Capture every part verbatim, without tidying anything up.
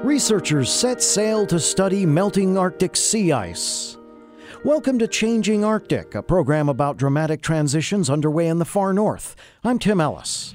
Researchers set sail to study melting Arctic sea ice. Welcome to Changing Arctic, a program about dramatic transitions underway in the far north. I'm Tim Ellis.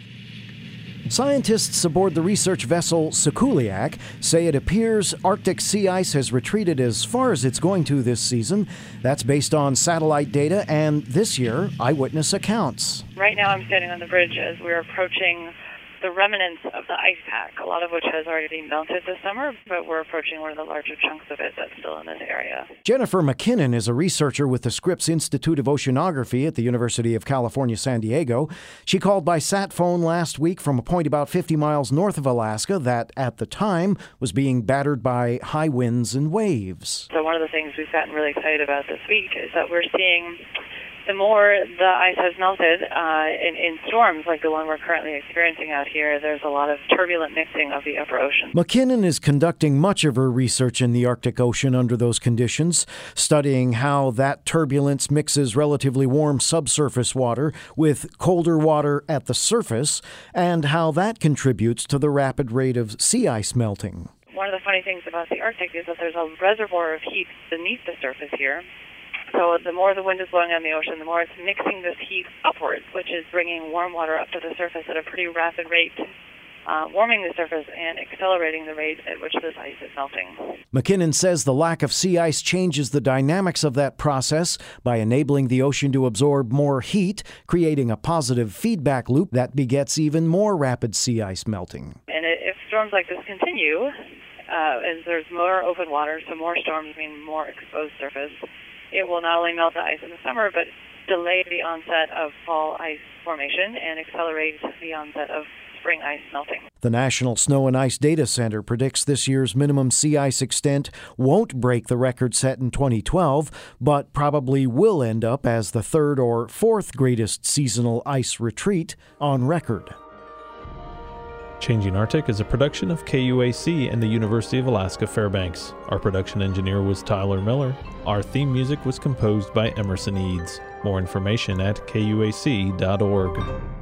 Scientists aboard the research vessel Sikuliaq say it appears Arctic sea ice has retreated as far as it's going to this season. That's based on satellite data and, this year, eyewitness accounts. Right now I'm standing on the bridge as we're approaching the remnants of the ice pack, a lot of which has already melted this summer, but we're approaching one of the larger chunks of it that's still in this area. Jennifer McKinnon is a researcher with the Scripps Institute of Oceanography at the University of California, San Diego. She called by sat phone last week from a point about fifty miles north of Alaska that, at the time, was being battered by high winds and waves. So one of the things we've gotten really excited about this week is that we're seeing the more the ice has melted uh, in, in storms like the one we're currently experiencing out here, there's a lot of turbulent mixing of the upper ocean. McKinnon is conducting much of her research in the Arctic Ocean under those conditions, studying how that turbulence mixes relatively warm subsurface water with colder water at the surface, and how that contributes to the rapid rate of sea ice melting. One of the funny things about the Arctic is that there's a reservoir of heat beneath the surface here. So the more the wind is blowing on the ocean, the more it's mixing this heat upwards, which is bringing warm water up to the surface at a pretty rapid rate, uh, warming the surface and accelerating the rate at which this ice is melting. McKinnon says the lack of sea ice changes the dynamics of that process by enabling the ocean to absorb more heat, creating a positive feedback loop that begets even more rapid sea ice melting. And if storms like this continue, uh, as there's more open water, so more storms mean more exposed surface, it will not only melt the ice in the summer, but delay the onset of fall ice formation and accelerate the onset of spring ice melting. The National Snow and Ice Data Center predicts this year's minimum sea ice extent won't break the record set in twenty twelve, but probably will end up as the third or fourth greatest seasonal ice retreat on record. Changing Arctic is a production of K U A C and the University of Alaska Fairbanks. Our production engineer was Tyler Miller. Our theme music was composed by Emerson Eads. More information at K U A C dot org.